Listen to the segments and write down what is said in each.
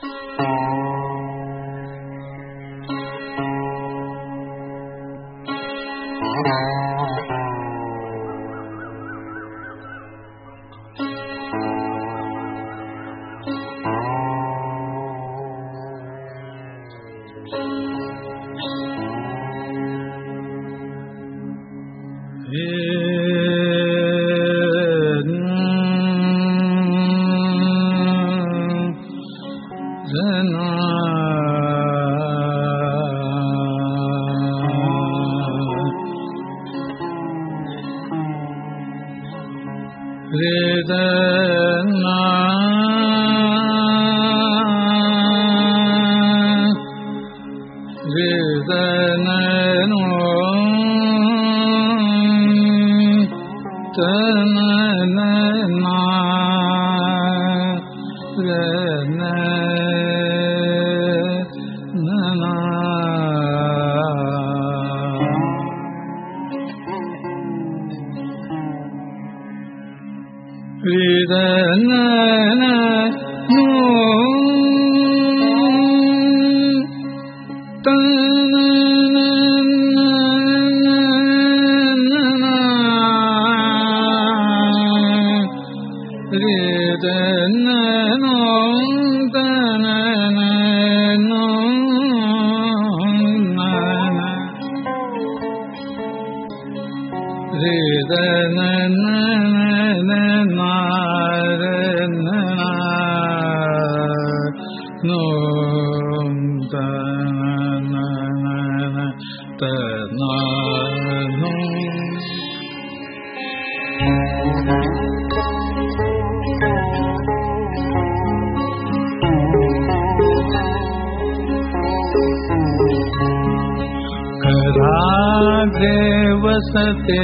वसते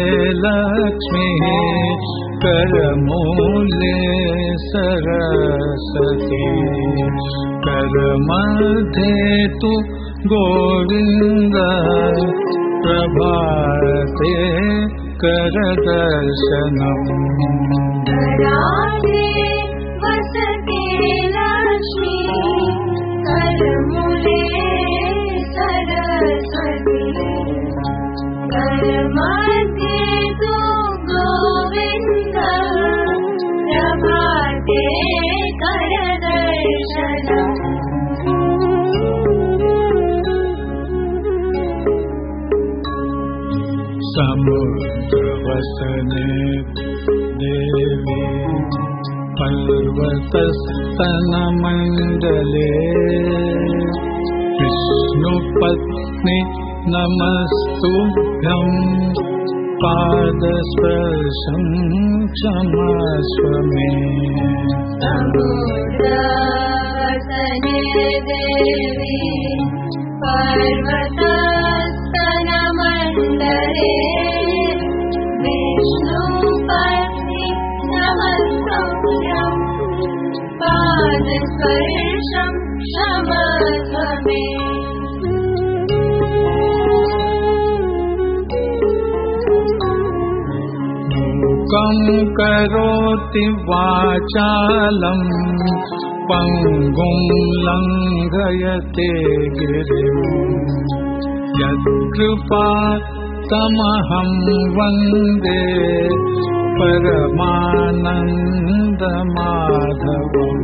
लक्ष्मी करमूले सरस्वती करमध्ये तु गोविन्द प्रभाते करदर्शनम्। कराग्रे वसते लक्ष्मी करमूले सरस्वती करमध्ये तु गोविन्द प्रभाते करदर्शनम्। समुद्रवसने देवी पर्वतस्तनमण्डले विष्णुपत्नी नमस्तुभ्यं पादस्पर्शं क्षमस्व मे। समुद्रवसने देवी पर्वतस्तनमण्डले विष्णुपत्नी नमस्तुभ्यं पादस्पर्शं क्षमस्व मे। मूकं करोति वाचालं पङ्गुं लङ्घयते गिरिं यत्कृपातमहं वन्दे परमानन्दमाधवम्।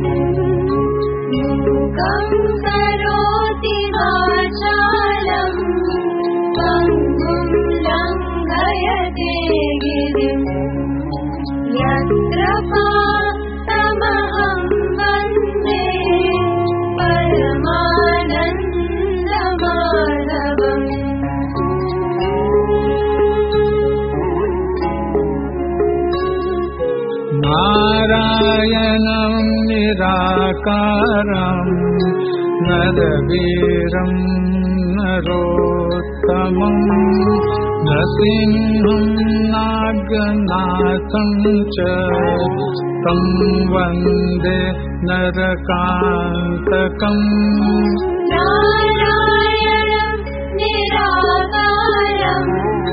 मूकं करोति वाचालं पङ्गुं लङ्घयते गिरिं यत्कृपातमहं वन्दे परमानन्दमाधवम्। नारायणं निराकारं नरवीरं नरोत्तमं नृसिंहं नागनाथं च तं वन्दे नरकान्तकम्। नारायणं निराकारं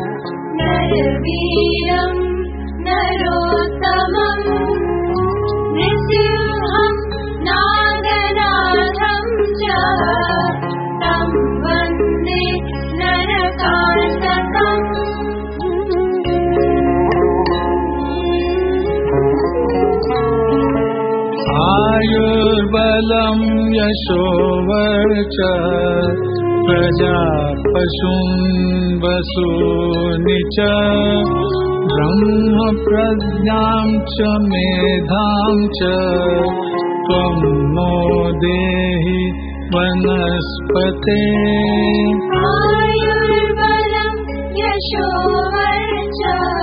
नरवीरं नरोत्तमं नृसिंहं नागनाथं बलं यशोवर्च प्रजा पशून् वसूनि च ब्रह्म प्रज्ञां च मेधां च त्वं नो देहि वनस्पते आयुर्बलं यशोवर्च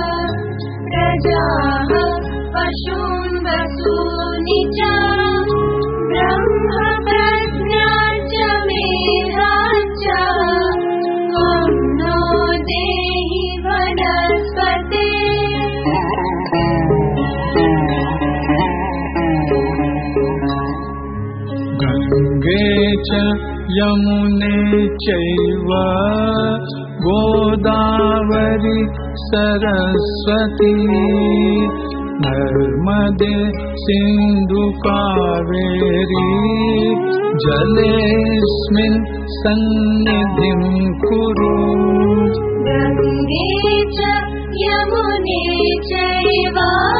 प्रजाः पशून् वसूनि च ब्रह्म प्रज्ञां च मेधां च त्वं नो देहि वनस्पते गंगे च यमुने चैव गोदावरी सरस्वती नर्मदे सिन्धु कावेरी जलेऽस्मिन् सन्निधिं कुरु गंगे च यमुने चैव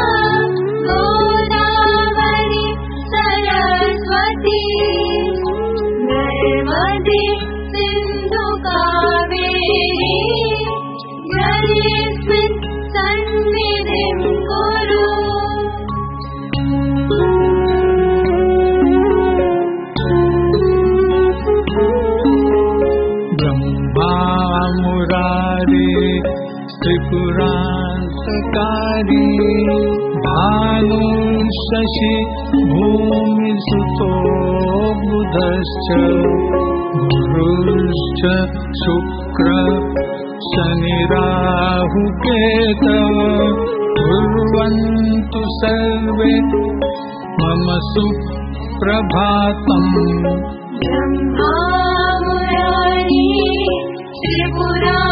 गोदावरी सरस्वती नर्मदे सिन्धु कावेरी जलेऽस्मिन् सन्निधिं कुरु ब्रह्मा मुरारी त्रिपुरान्तकारी भानु शशि भूमिसुतो बुधश्च गुरुश्च शुक्र शनिराहुकेतव कुर्वन्तु सर्वे मम सुप्रभातम् ब्रह्मा मुरारी त्रिपुरा